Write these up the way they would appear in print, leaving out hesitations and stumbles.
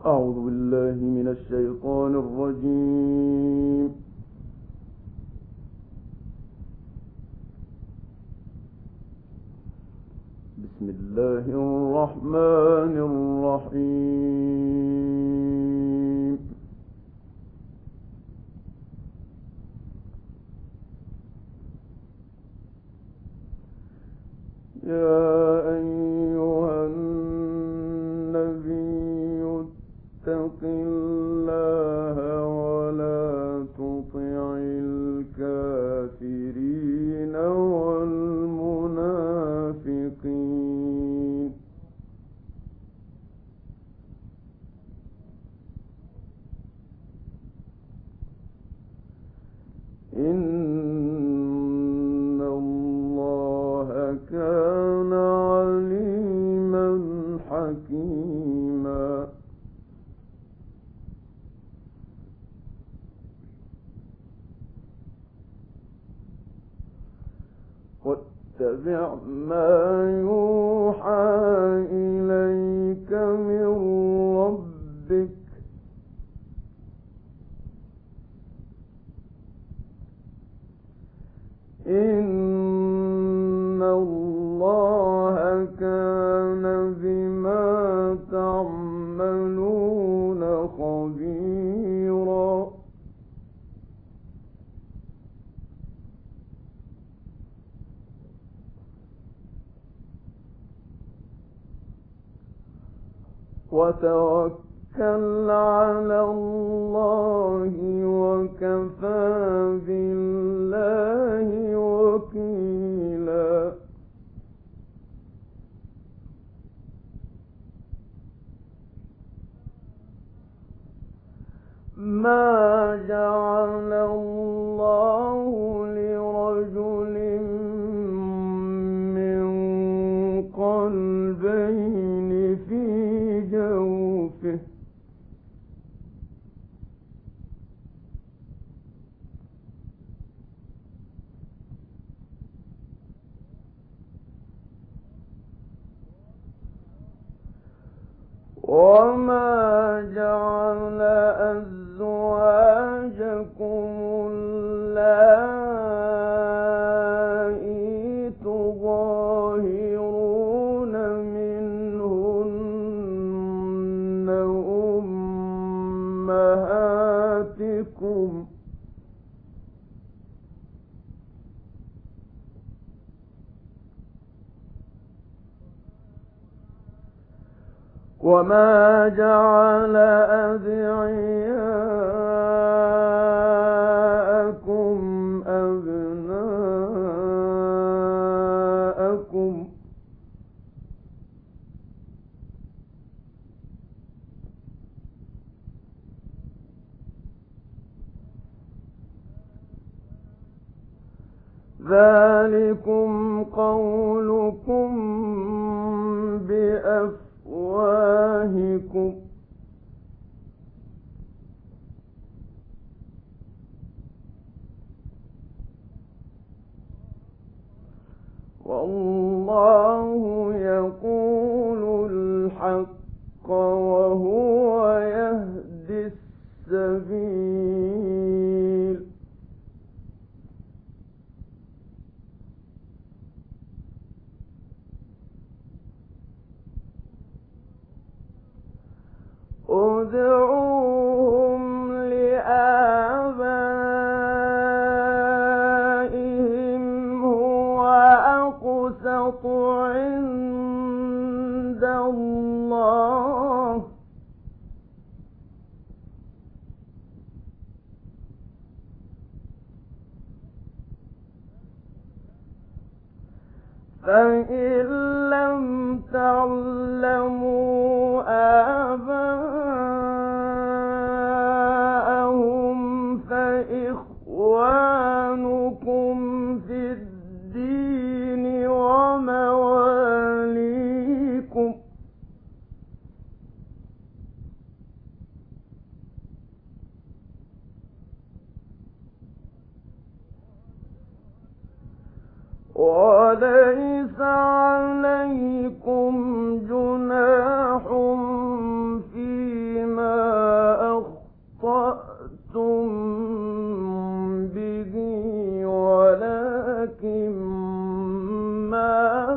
أعوذ بالله من الشيطان الرجيم. بسم الله الرحمن الرحيم. يا أيها النبي اتق الله ولا تطع الكافرين والمنافقين إن الله كان عليما حكيما. واتبع ما يوحى إليك من ربك إن الله كان بما تعملون خبيرا. وتوكل على الله وكفى بالله وكيلا. ما جعل الله لرجل من قلبين في جوفه وما جعل أزواجكم اللائي تظاهرون منهن أمهاتكم وما جعل أدعياءكم أبناءكم ذلكم قولكم بأفواهكم والله يقول الحق وهو يهدي السبيل. ادعوهم لآبائهم هو أقسط عند الله فإن لم تعلموا آباءهم فإخوانكم في الدين ومواليكم وليس عليكم جناح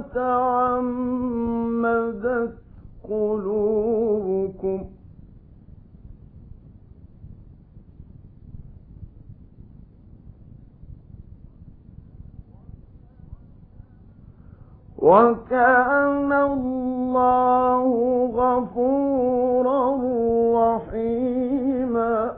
تعمدت قلوبكم وكان الله غفورا رحيما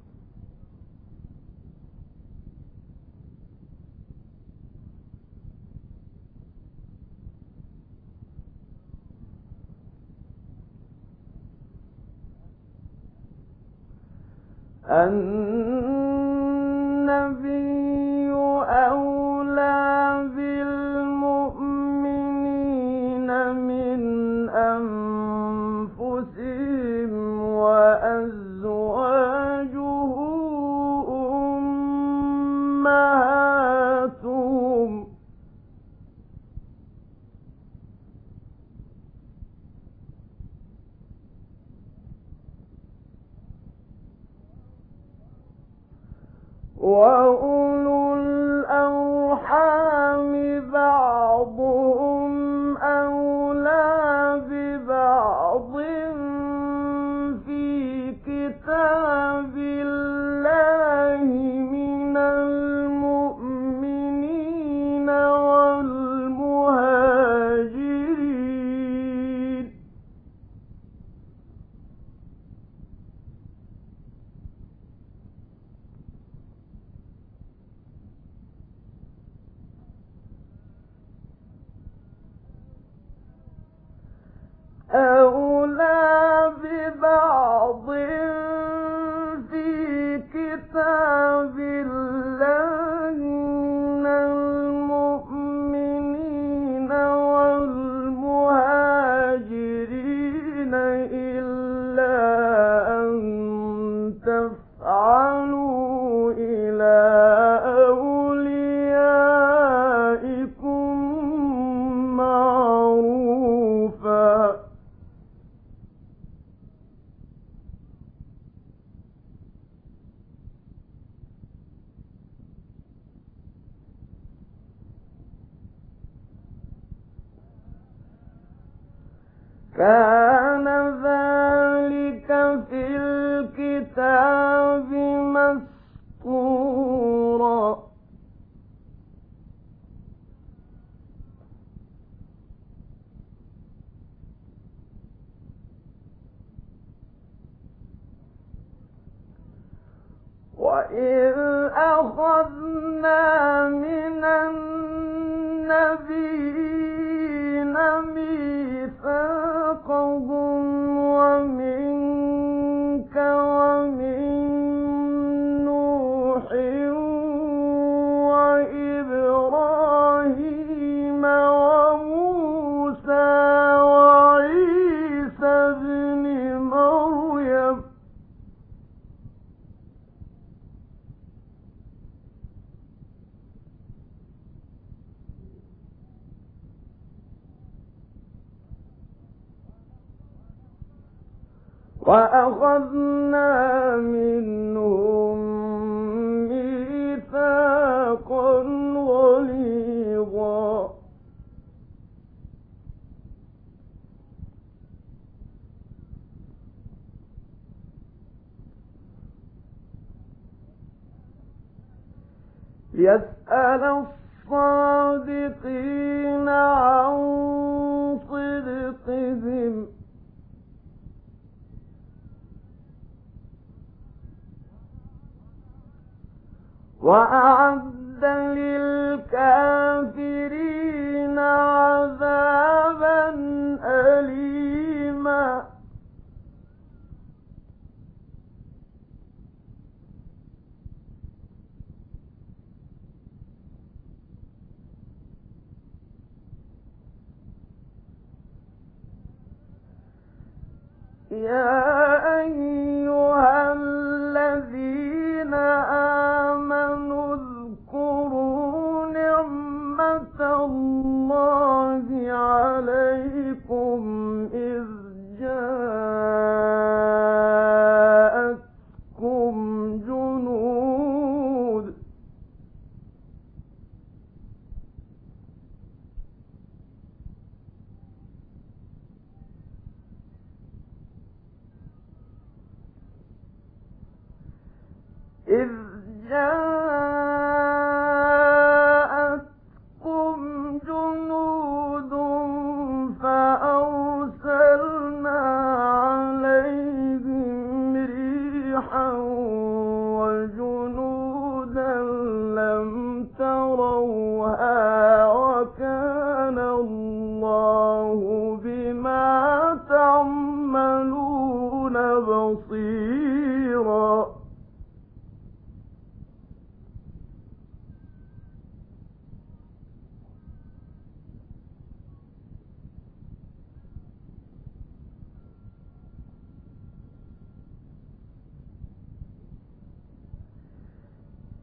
النبي أولى بالمؤمنين من أنفسهم وأزواجه أمهاتهم وأولو الأرحام بعضهم أولى ببعض في كتاب الله من المؤمنين والمهاجرين أولى ببعض في كتاب الله من المؤمنين والمهاجرين إلا أن تفعلوا إلى أوليائكم معروفا كان ذلك في الكتاب مسطورا وإذ أخذنا من النبيين ميثاقهم ومنك ومن نوح وإبراهيم وموسى وعيسى ابن مريم وأخذنا منهم ميثاقا غليظا يسأل الصادقين عن صدقهم وأعد للكافرين عذابا أليما يا أيها الذين آمنوا اذكروا نعمة الله عليكم إذ جاءتكم جنود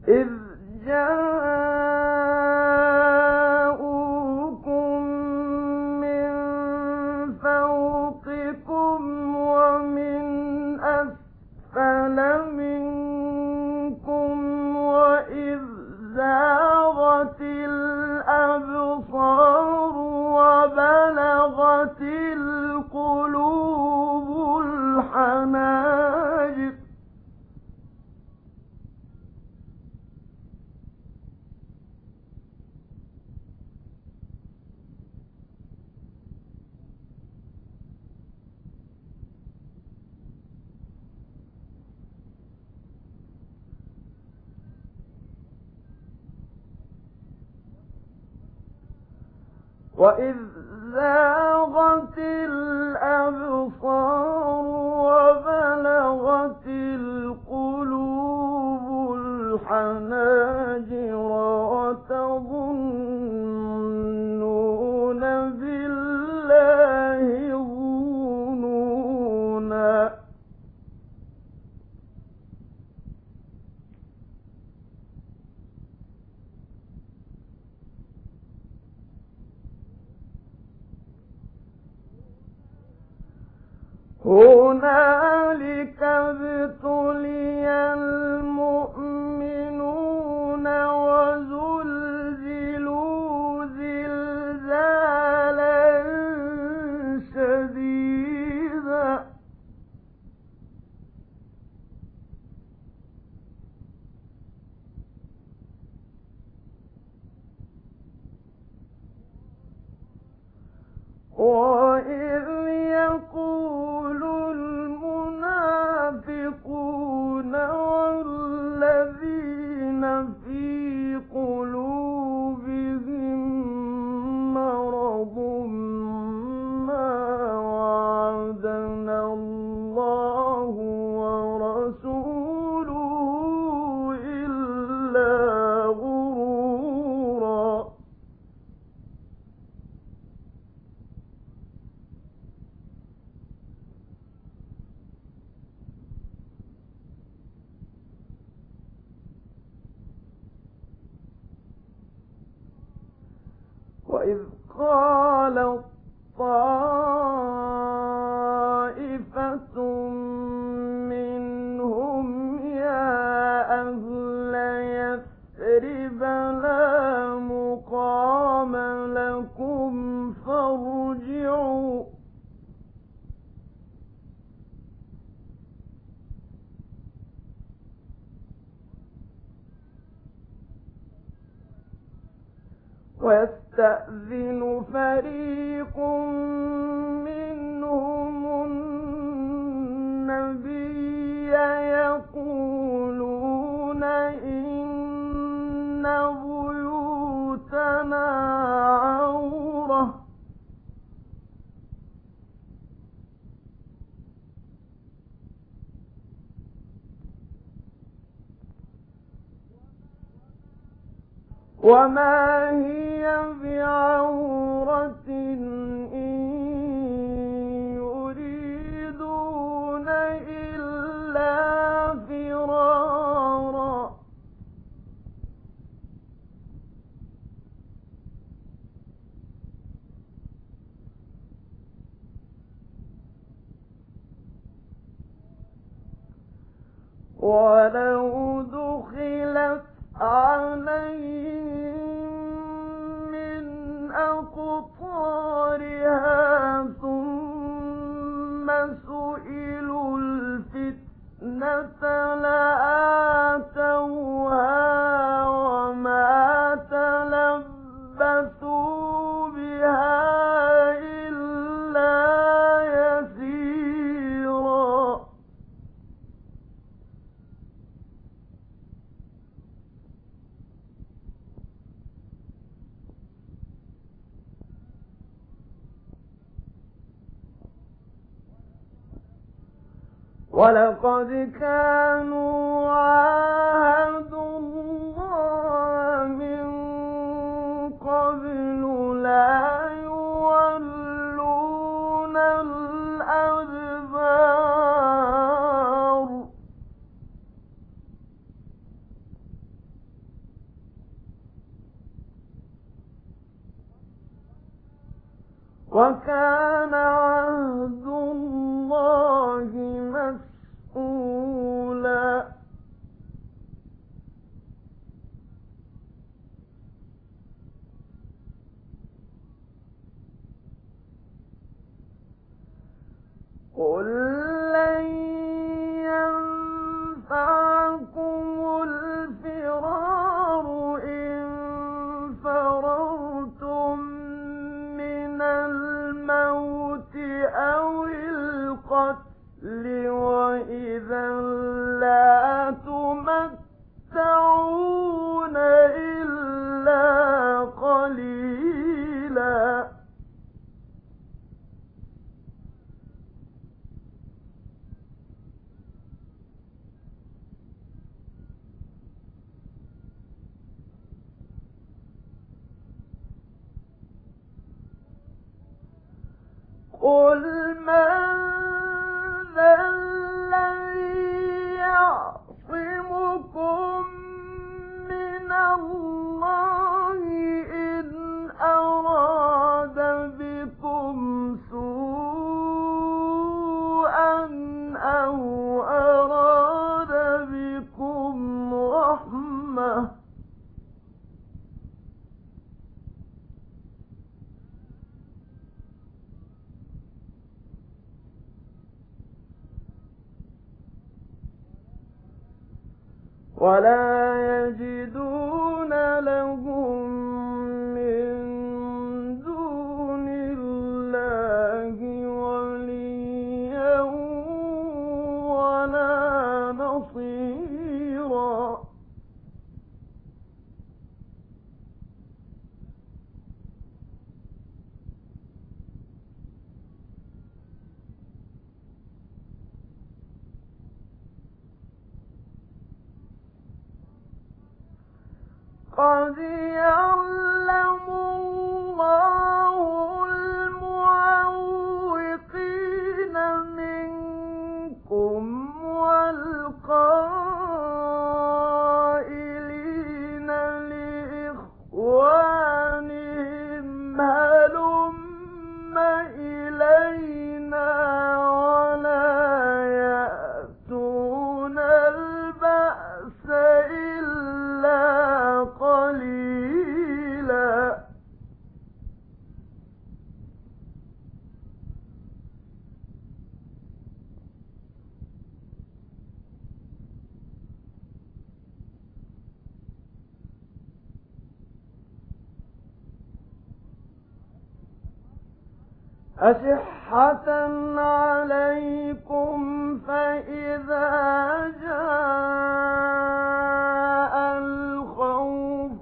إذ جاءوكم من فوقكم ومن أسفل منكم وإذ زاغت الأبصار وبلغت القلوب الحناجر وإذ زاغت الأبصار وبلغت القلوب الحناجر وتظنون بالله الظنونا هنالك ابتلي المؤمنون وزلزلوا زلزالا شديدا وإذ يقول المنافقون والذين في قلوبهم مرض ما وعدنا الله ورسوله إلا غرورا وإذ قالت طائفة منهم يا أهل يثرب لا مقام لكم فارجعوا ويستأذن فريق منهم النبي يقولون إن بيوتنا عورة وما هي بعورة إن يريدون إلا فرارا ولو دخلت عليهم من أقطارها ثم سئلوا الفتنة لآتوها وما تلبثوا بها إلا يسيرا ولقد كانوا عاهدوا الله من قبل لا يولون الأدبار وكان عهد الله مسؤولا قل لن ينفعكم الفرار إن فررتم من الموت أو القتل وإذا لا تمتعون إلا قليلا قل من ذا الذي يعصمكم من الله إن أراد بكم سوءا أو أراد بكم رحمة ولا يجدون لهم من دون الله وليا ولا نصيرا قد يعلم الله المعوقين منكم والقائلين لإخوانهم هلم إلينا ولا يأتون البأس إلا قليلا أشحة عليكم فإذا جاء الخوف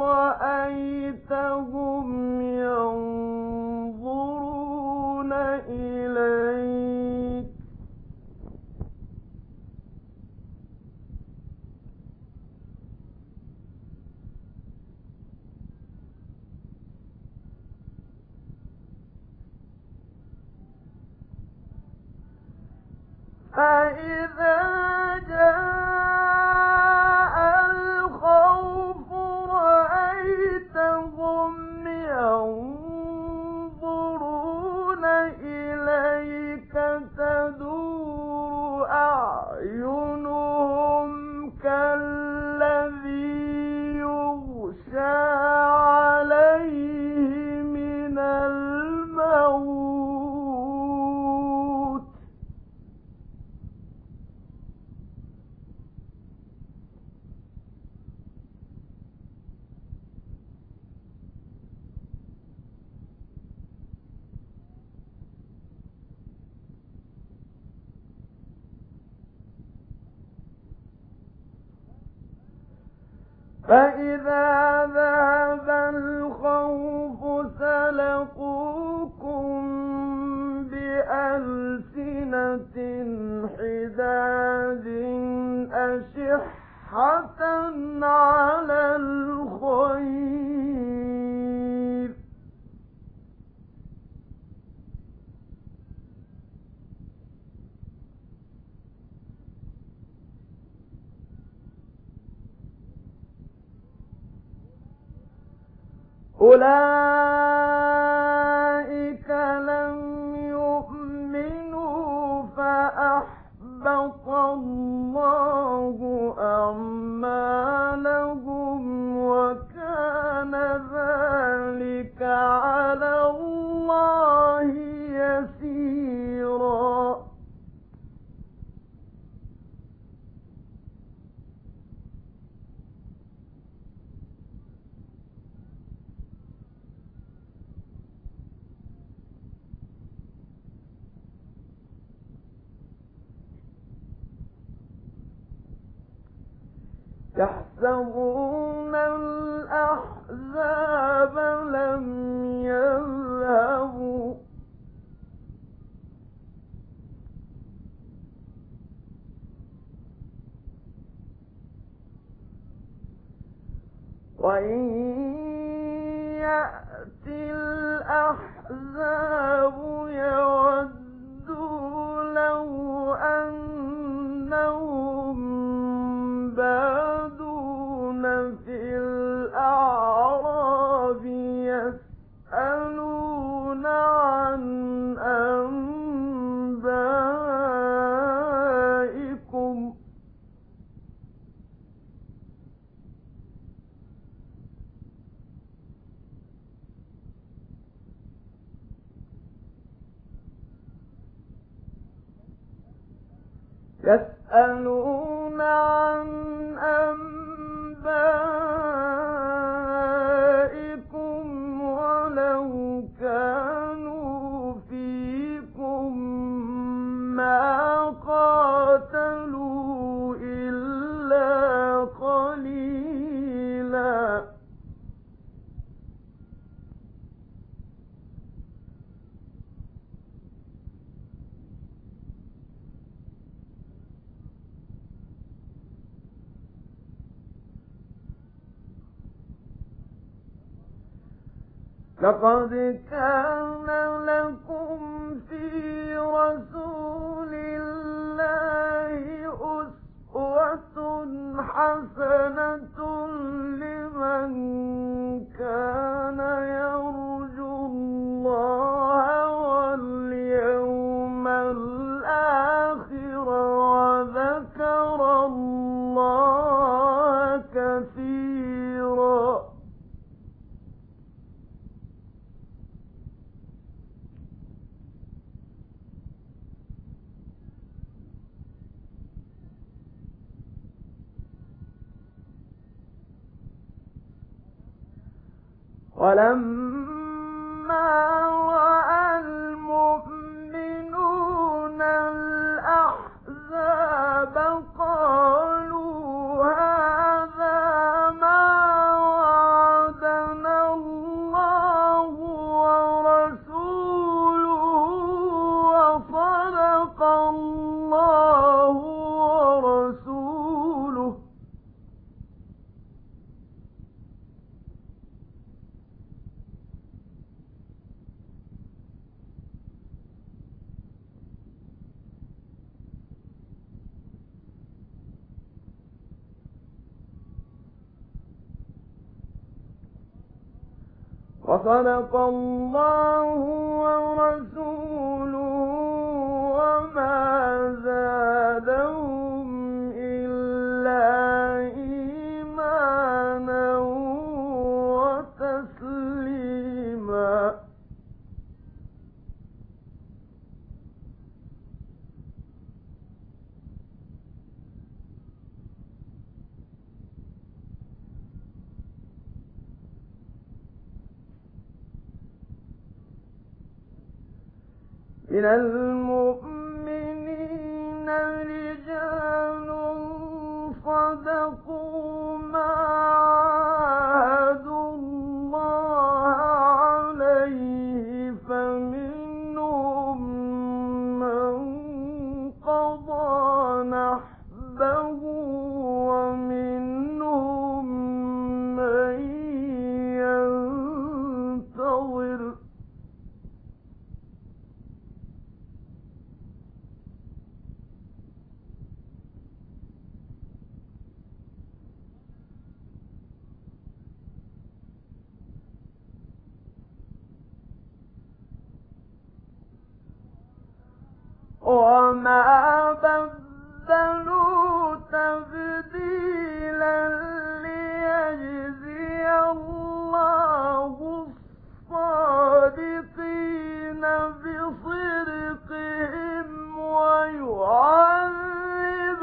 رأيتهم ينظرون إليك فإذا جاء الخوف رأيتهم ينظرون إليك تدور أعينهم كالذي يغشى عليه من الموت فإذا ذهب الخوف سلقوكم بألسنة حداد أشحة على الخير أولئك يحسبون الأحزاب لم يذهبوا وإن يأتي الأحزاب يودوا لو أنهم بادون في الأعراب يسألون عن أنبائكم ولو كانوا فيكم ما قاتلوا إلا قليلا لقد كان لكم في رسول الله أسوة حسنة لمن كان يرجو الله واليوم الآخر وذكر الله كثيرا ولما رأى المؤمنون الأحزاب قالوا هذا ما وعدنا الله ورسوله وصدق الله ورسوله وصدق الله ورسوله وما زادهم إلا إيمانا وتسليما من المؤمنين رجال صدقوا ما عاهدوا الله عليه فمنهم من قضى نحبه ومنهم من ينتظر وما بدلوا تبديلا ليجزي الله الصادقين بصدقهم ويعذب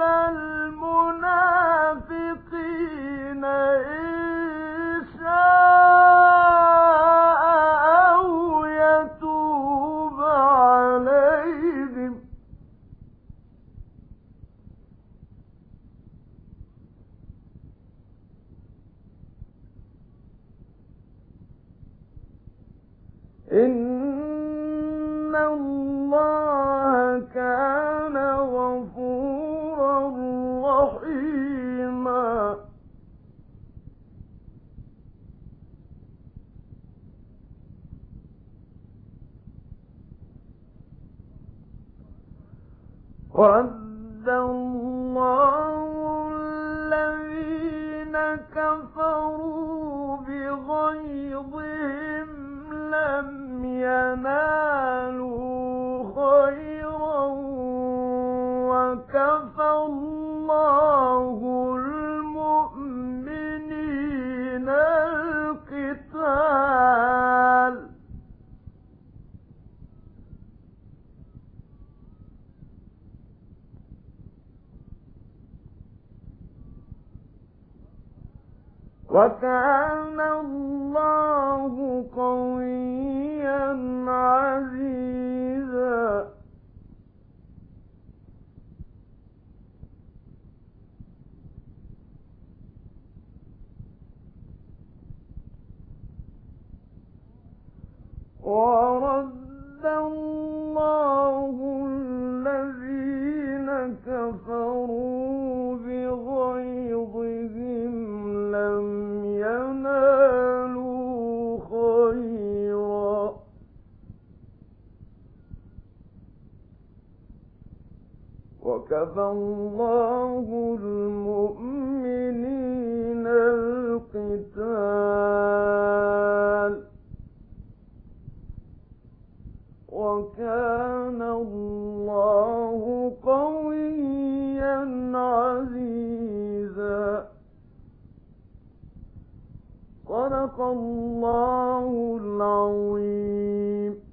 المنافقين إن شاء أو يتوب عليهم اللَّهَ كَانَ غَفُورًا رَّحِيمًا وَرَدَّ اللَّهُ الَّذِينَ كَفَرُوا بِغَيْظِهِمْ لَمْ يَنَالُوا خَيْرًا وَكَفَى اللَّهُ الْمُؤْمِنِينَ الْقِتَالَ وَكَانَ اللَّهُ قَوِيًّا عَزِيزًا وَرَدَّ اللَّهُ الَّذِينَ كَفَرُوا بِغَيْظِهِمْ لَمْ يَنَالُوا خَيْرًا وَكَفَى اللَّهُ الْمُؤْمِنِينَ الْقِتَالَ وَكَانَ اللَّهُ قَوِيًّا عَزِيزًا صدق الله العظيم.